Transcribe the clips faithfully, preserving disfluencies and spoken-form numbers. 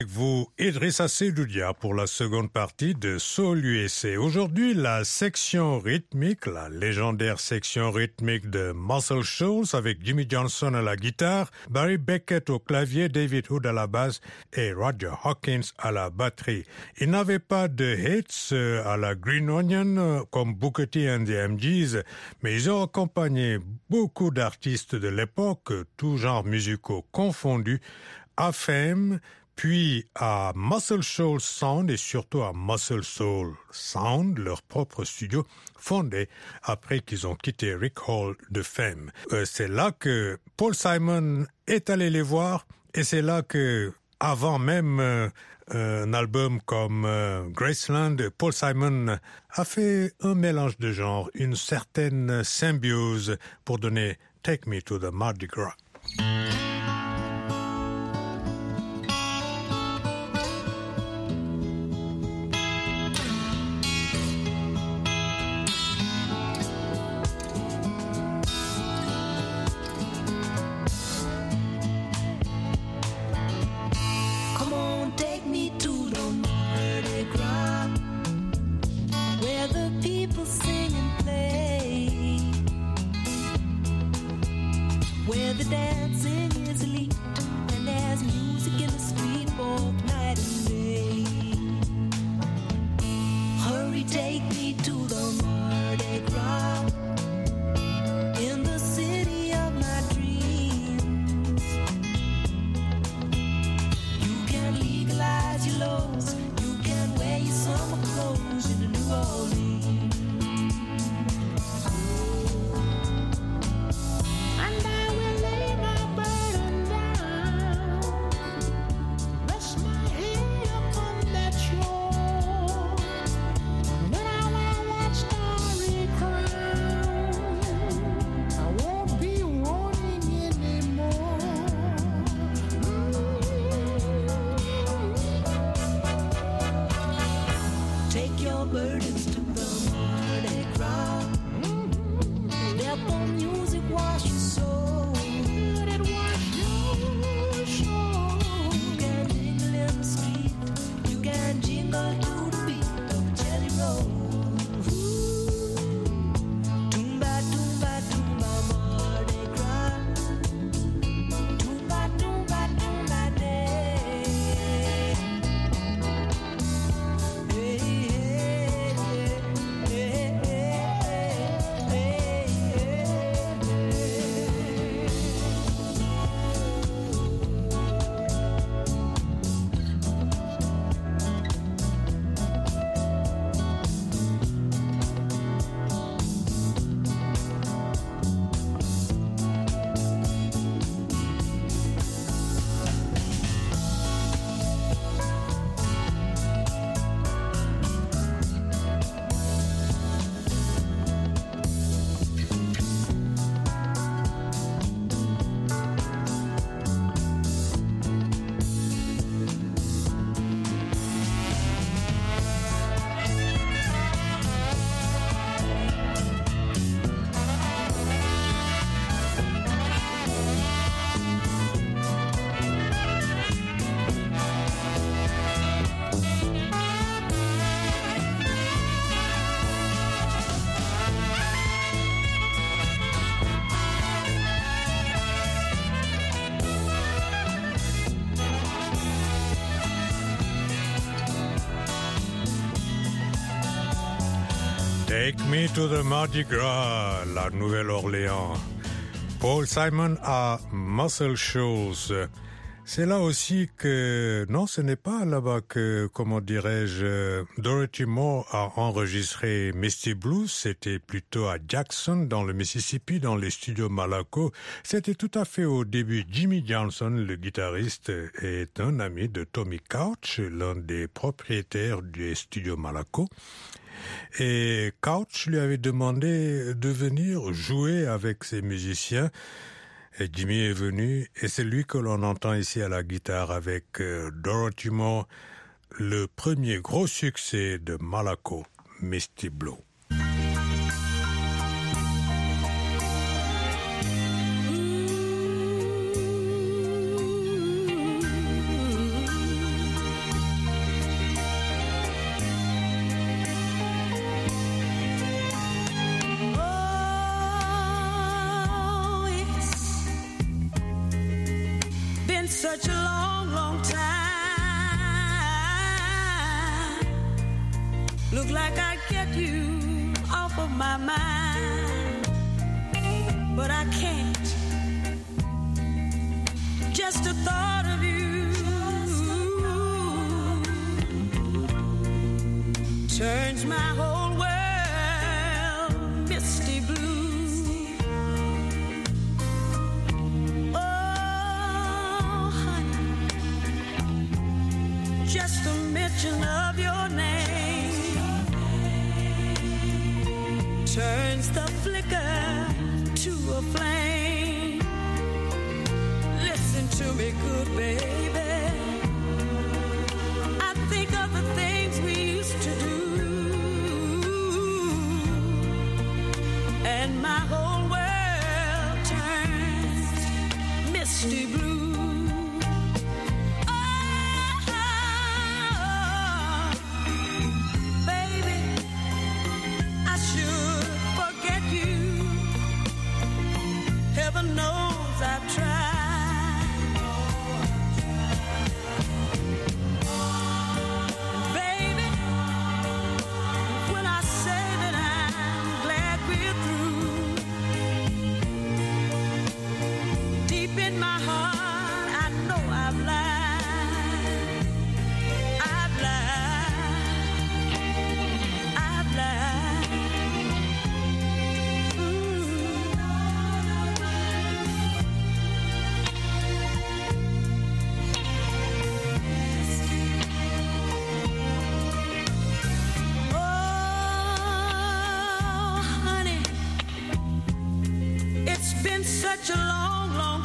Vous, Idrissa Seydoudia pour la seconde partie de Soul U S A. Aujourd'hui, la section rythmique, la légendaire section rythmique de Muscle Shoals avec Jimmy Johnson à la guitare, Barry Beckett au clavier, David Hood à la basse et Roger Hawkins à la batterie. Ils n'avaient pas de hits à la Green Onion comme Booker T and the M Gs, mais ils ont accompagné beaucoup d'artistes de l'époque, tous genres musicaux confondus, à Fame, puis à Muscle Shoals Sound et surtout à Muscle Soul Sound, leur propre studio fondé après qu'ils ont quitté Rick Hall de Fame. Euh, c'est là que Paul Simon est allé les voir et c'est là que, avant même euh, un album comme euh, Graceland, Paul Simon a fait un mélange de genres, une certaine symbiose pour donner Take Me to the Mardi Gras. Take Me to the Mardi Gras, la Nouvelle-Orléans. Paul Simon à Muscle Shoals. C'est là aussi que, non, ce n'est pas là-bas que, comment dirais-je, Dorothy Moore a enregistré Misty Blues. C'était plutôt à Jackson, dans le Mississippi, dans les studios Malaco. C'était tout à fait au début. Jimmy Johnson, le guitariste, est un ami de Tommy Couch, l'un des propriétaires des studios Malaco. Et Couch lui avait demandé de venir jouer avec ses musiciens. Et Jimmy est venu, et c'est lui que l'on entend ici à la guitare avec euh, Dorothy Moore, le premier gros succès de Malaco, Misty Blue. such a long, long time. Look like I'd get you off of my mind, but I can't. Just the thought of you turns my whole world misty blue. Oh, honey, just a mention of your name turns the flicker to a flame. Listen to me, good baby. I think of the things we used to do, and my whole world turns misty blue. Heaven knows I've tried. Baby, when I say that I'm glad we're through, deep in my heart I know I've lied. I've lied. I've lied. Been such a long, long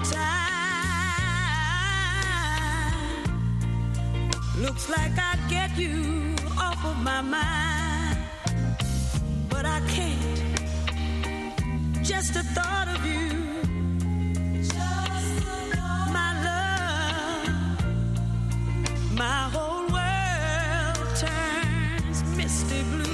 time. Looks like I'd get you off of my mind, but I can't. Just the thought of you, my love, my whole world turns misty blue.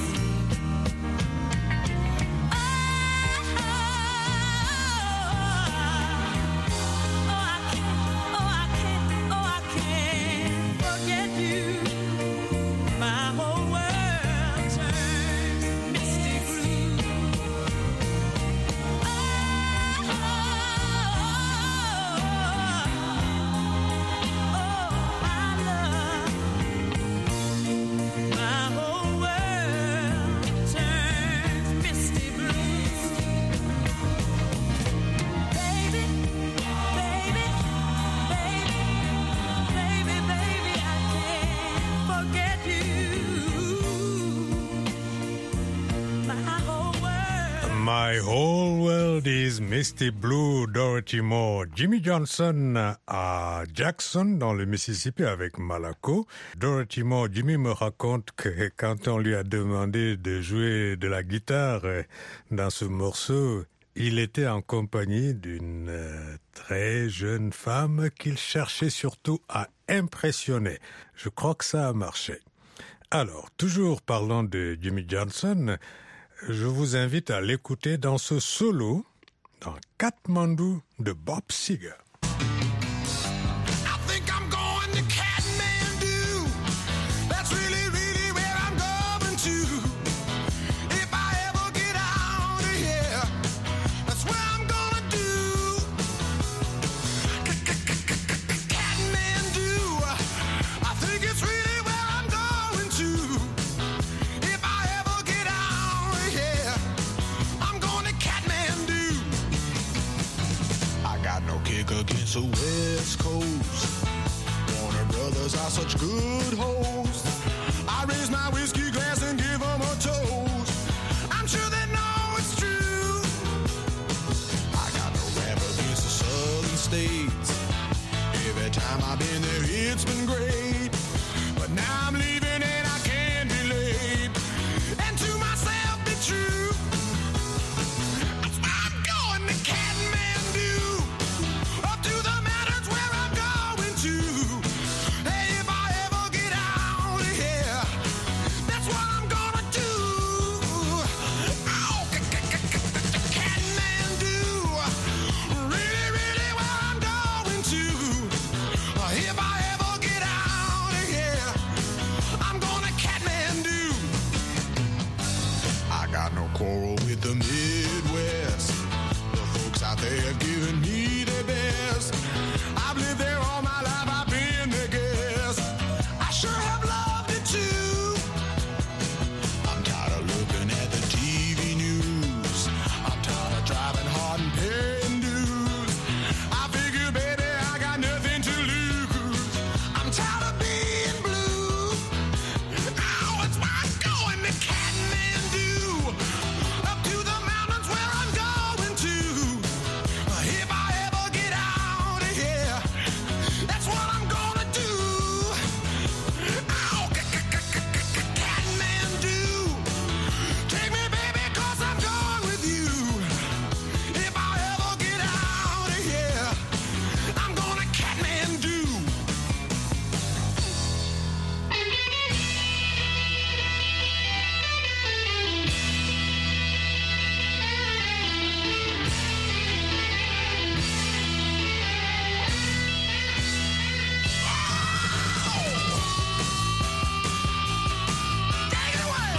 My whole world is misty blue, Dorothy Moore. Jimmy Johnson à Jackson, dans le Mississippi, avec Malaco. Dorothy Moore, Jimmy me raconte que quand on lui a demandé de jouer de la guitare dans ce morceau, il était en compagnie d'une très jeune femme qu'il cherchait surtout à impressionner. Je crois que ça a marché. Alors, toujours parlant de Jimmy Johnson, je vous invite à l'écouter dans ce solo dans Kathmandu de Bob Seger. Against the West Coast, Warner Brothers are such good hosts. I raise my whiskey glass and give them a toast. I'm sure they know it's true. I got no rap against the southern states. Every time I've been there, it's been great. But now I'm leaving and I can't be late. And to myself be true. That's why I'm going to Kathmandu. Up to the mountains where I'm going to. Hey, if I ever get out quarrel with the Midwest. The folks out there have given me their best. I've lived there all my life, I've been their guest. I sure have loved it too. I'm tired of looking at the T V news. I'm tired of driving hard and paying dues. I figure, baby, I got nothing to lose. I'm tired of being blue. Oh, it's my going to Kathmandu, up to the mountains where I'm going to. If I ever get out of here, that's what I'm gonna do. Oh, Kathmandu, take me, baby, 'cause I'm going with you. If I ever get out of here, I'm gonna Kathmandu. Take it away.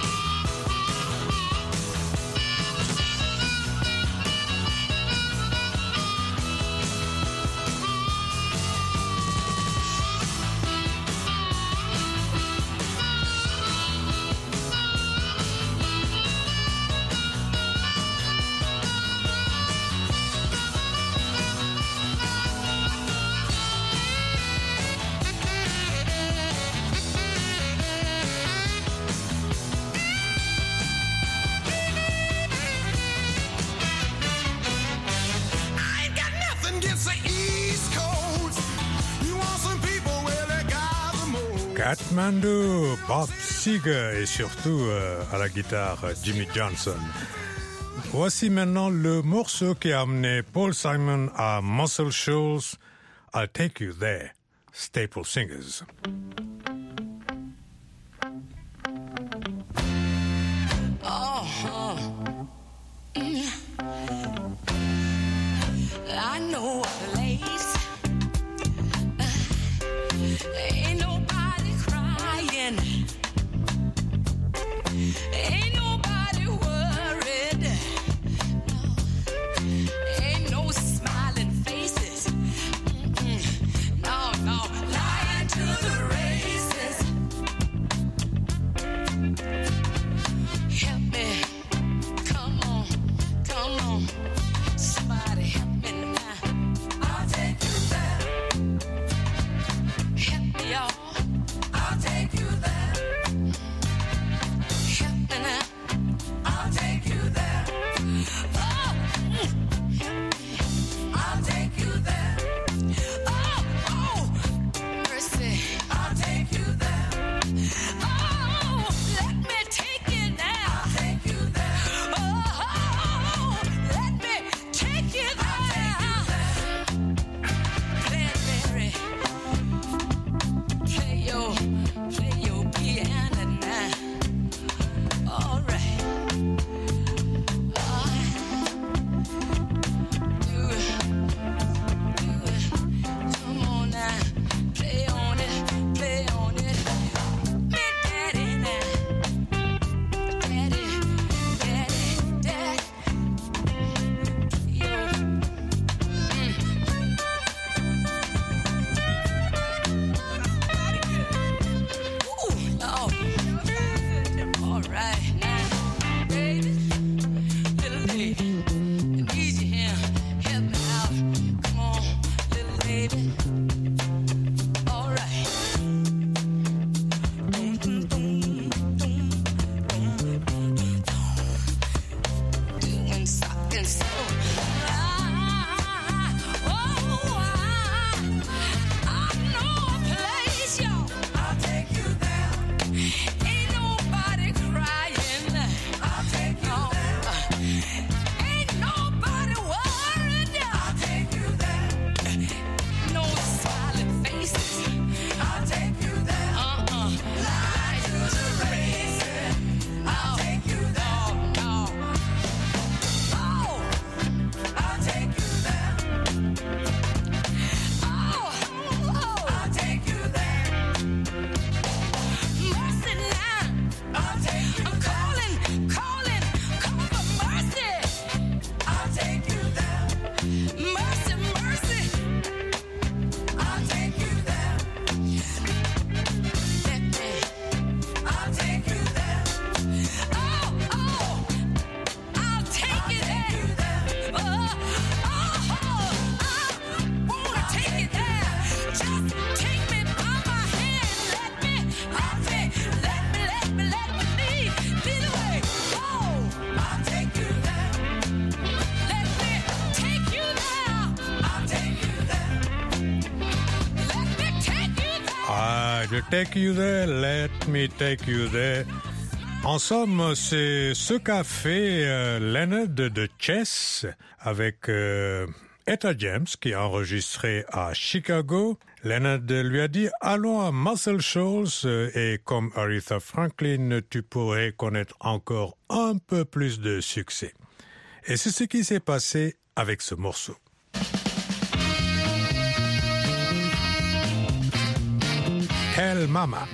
I ain't got nothing against the East Coast. You want some people, well, they got the most. Kathmandu, Bob Seger et surtout euh, à la guitare Jimmy Johnson. Voici maintenant le morceau qui a amené Paul Simon à Muscle Shoals, I'll Take You There, Staple Singers. I know a place. Ain't nobody crying. Ain't nobody worried. No. Ain't no smiling faces. Mm-mm. No, no. Lying to the races. Help me. Come on. Come on. Somebody help me now. I'll take you there. Help me, y'all. I'll take you there. Take You There, Let Me Take You There. En somme, c'est ce qu'a fait euh, Leonard de Chess avec euh, Etta James qui a enregistré à Chicago. Leonard lui a dit « Allons à Muscle Shoals euh, et comme Aretha Franklin, tu pourrais connaître encore un peu plus de succès. » Et c'est ce qui s'est passé avec ce morceau. Tell Mama.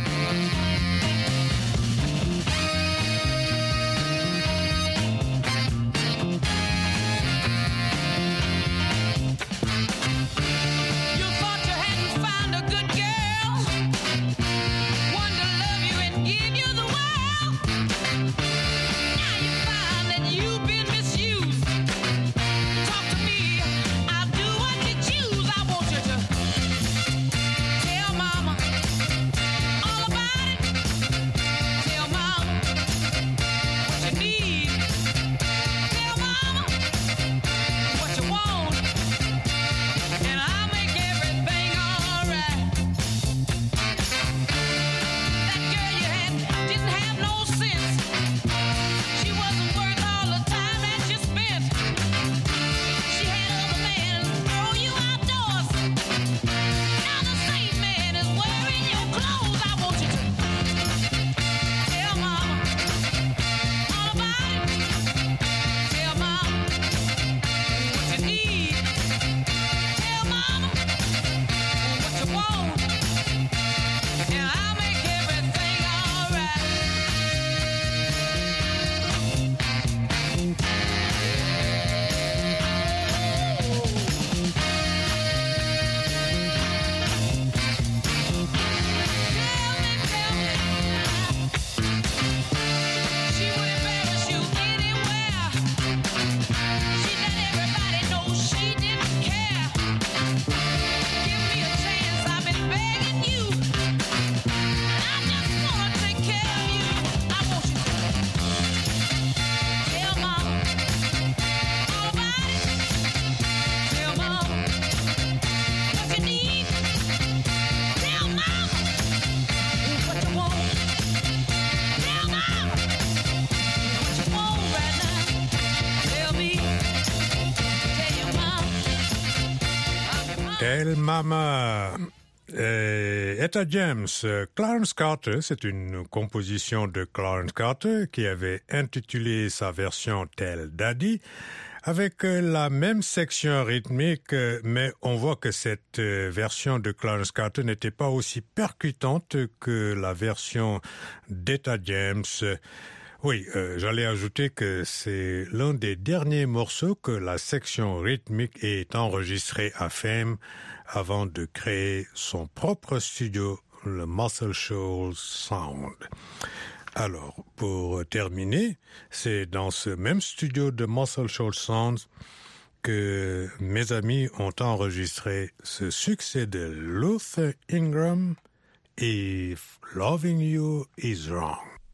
Tell Mama. Euh, Etta James, Clarence Carter, c'est une composition de Clarence Carter qui avait intitulé sa version Tell Daddy avec la même section rythmique, mais on voit que cette version de Clarence Carter n'était pas aussi percutante que la version d'Etta James. Oui, euh, j'allais ajouter que c'est l'un des derniers morceaux que la section rythmique est enregistrée à Fame avant de créer son propre studio, le Muscle Shoals Sound. Alors, pour terminer, c'est dans ce même studio de Muscle Shoals Sound que mes amis ont enregistré ce succès de Luther Ingram, If Loving You Is Wrong.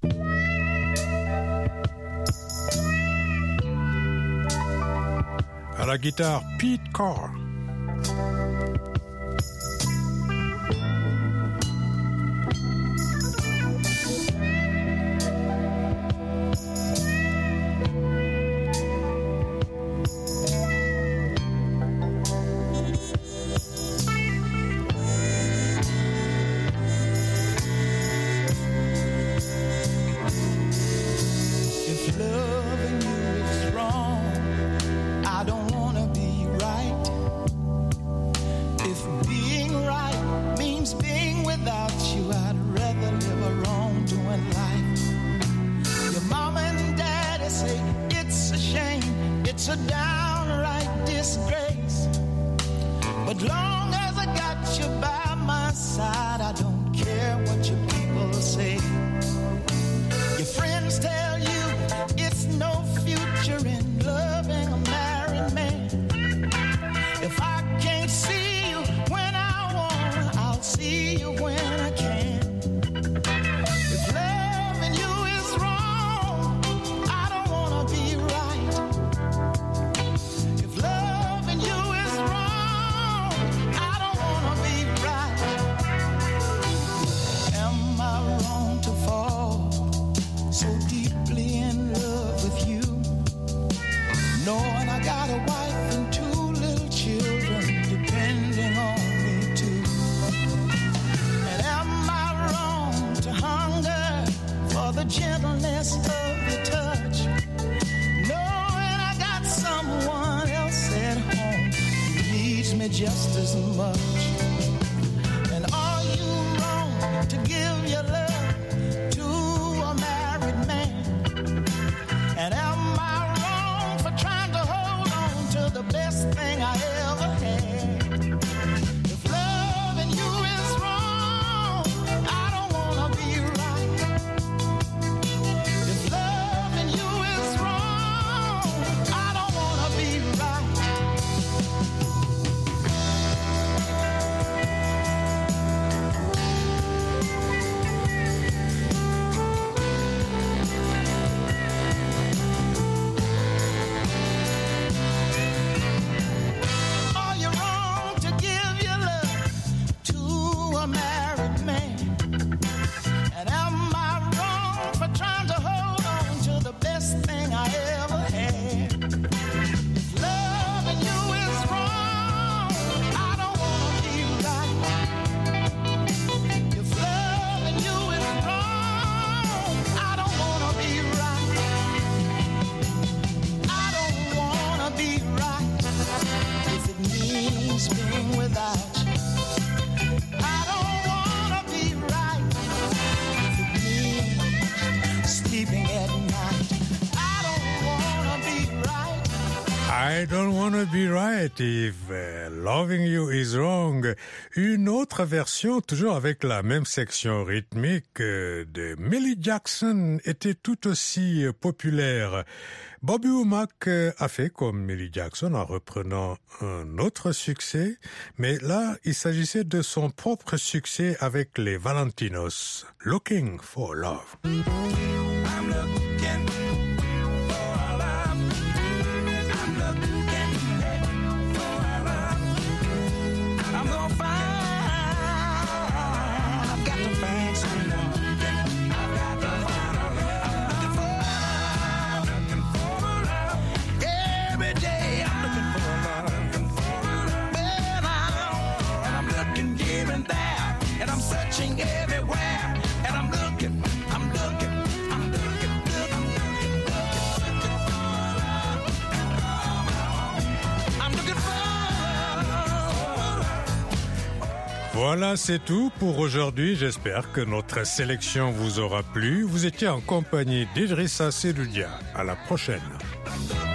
À la guitare, Pete Carr. sweetness of your touch, knowing I got someone else at home who needs me just as much. And are you wrong to give your love to a married man? And am I wrong for trying to hold on to the best thing I ever had? If loving you is wrong, I don't wanna be right. If loving you is wrong, I don't wanna be right. Are you wrong to give your love to a married man? And am I wrong for trying to hold on to the best thing I ever had? If loving you is wrong, I don't wanna be right. If loving you is wrong, I don't wanna be right. I don't wanna be right if it means being without you. I don't wanna be right if it means sleeping at night. I don't wanna be right. I don't wanna be right if uh, loving you is wrong. Une autre version, toujours avec la même section rythmique euh, de Millie Jackson, était tout aussi euh, populaire. Bobby Womack euh, a fait comme Millie Jackson en reprenant un autre succès, mais là, il s'agissait de son propre succès avec les Valentinos. Looking for Love. I'm looking for a love. I'm looking for a love. I'm gonna find. I've got to find someone. I've got to find a love. I'm looking for a love. Every day I'm looking for a love. Well, now, and I'm looking here and there, and I'm searching everywhere, and I'm looking, I'm looking, I'm looking, looking, looking, looking for love. I'm looking for love. Voilà, c'est tout pour aujourd'hui. J'espère que notre sélection vous aura plu. Vous étiez en compagnie d'Idrissa Seloudia. À la prochaine.